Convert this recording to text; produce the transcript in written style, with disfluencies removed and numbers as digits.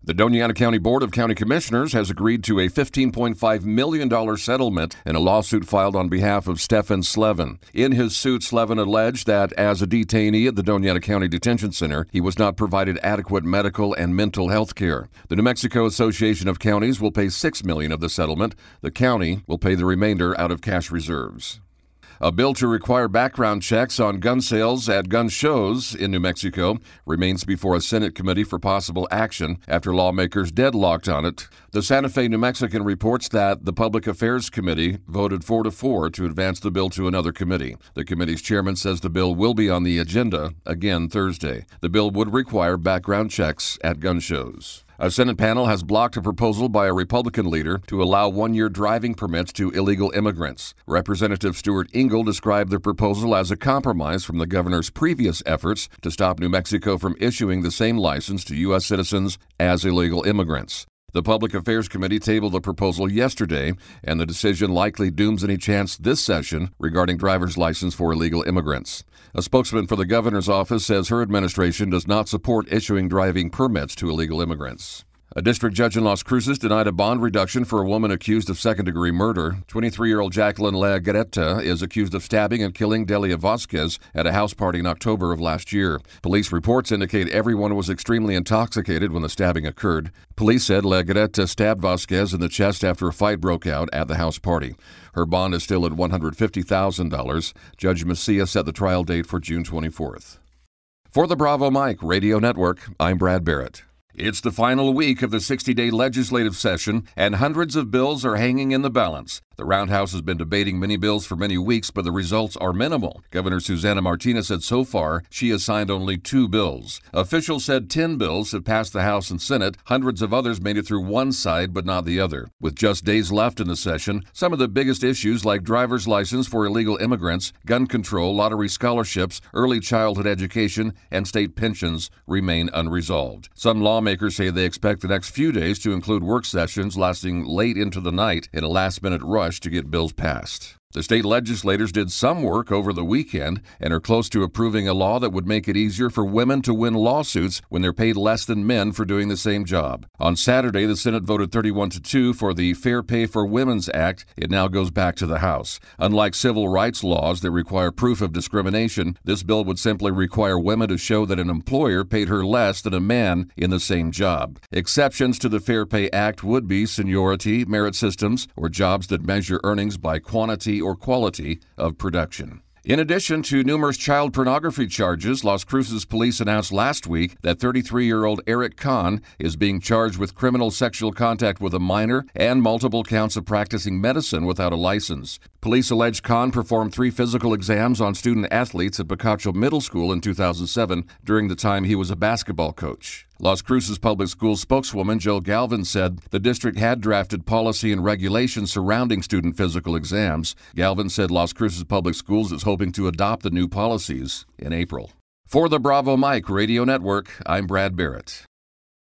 The Doñana County Board of County Commissioners has agreed to a $15.5 million settlement in a lawsuit filed on behalf of Stephen Slevin. In his suit, Slevin alleged that as a detainee at the Doñana County Detention Center, he was not provided adequate medical and mental health care. The New Mexico Association of Counties will pay $6 million of the settlement. The county will pay the remainder out of cash reserves. A bill to require background checks on gun sales at gun shows in New Mexico remains before a Senate committee for possible action after lawmakers deadlocked on it. The Santa Fe New Mexican reports that the Public Affairs Committee voted 4-4 to advance the bill to another committee. The committee's chairman says the bill will be on the agenda again Thursday. The bill would require background checks at gun shows. A Senate panel has blocked a proposal by a Republican leader to allow one-year driving permits to illegal immigrants. Representative Stuart Engel described the proposal as a compromise from the governor's previous efforts to stop New Mexico from issuing the same license to U.S. citizens as illegal immigrants. The Public Affairs Committee tabled the proposal yesterday, and the decision likely dooms any chance this session regarding driver's license for illegal immigrants. A spokesman for the governor's office says her administration does not support issuing driving permits to illegal immigrants. A district judge in Las Cruces denied a bond reduction for a woman accused of second-degree murder. 23-year-old Jacqueline Legarreta is accused of stabbing and killing Delia Vasquez at a house party in October of last year. Police reports indicate everyone was extremely intoxicated when the stabbing occurred. Police said Legarreta stabbed Vasquez in the chest after a fight broke out at the house party. Her bond is still at $150,000. Judge Macias set the trial date for June 24th. For the Bravo Mike Radio Network, I'm Brad Barrett. It's the final week of the 60-day legislative session, and hundreds of bills are hanging in the balance. The Roundhouse has been debating many bills for many weeks, but the results are minimal. Governor Susana Martinez said so far she has signed only 2 bills. Officials said 10 bills have passed the House and Senate. Hundreds of others made it through one side but not the other. With just days left in the session, some of the biggest issues like driver's license for illegal immigrants, gun control, lottery scholarships, early childhood education, and state pensions remain unresolved. Some lawmakers say they expect the next few days to include work sessions lasting late into the night in a last-minute rush to get bills passed. The state legislators did some work over the weekend and are close to approving a law that would make it easier for women to win lawsuits when they're paid less than men for doing the same job. On Saturday, the Senate voted 31-2 for the Fair Pay for Women's Act. It now goes back to the House. Unlike civil rights laws that require proof of discrimination, this bill would simply require women to show that an employer paid her less than a man in the same job. Exceptions to the Fair Pay Act would be seniority, merit systems, or jobs that measure earnings by quantity or quality of production. In addition to numerous child pornography charges, Las Cruces police announced last week that 33-year-old Eric Kahn is being charged with criminal sexual contact with a minor and multiple counts of practicing medicine without a license. Police allege Kahn performed 3 physical exams on student athletes at Picacho Middle School in 2007 during the time he was a basketball coach. Las Cruces Public Schools spokeswoman Joe Galvin said the district had drafted policy and regulations surrounding student physical exams. Galvin said Las Cruces Public Schools is hoping to adopt the new policies in April. For the Bravo Mike Radio Network, I'm Brad Barrett.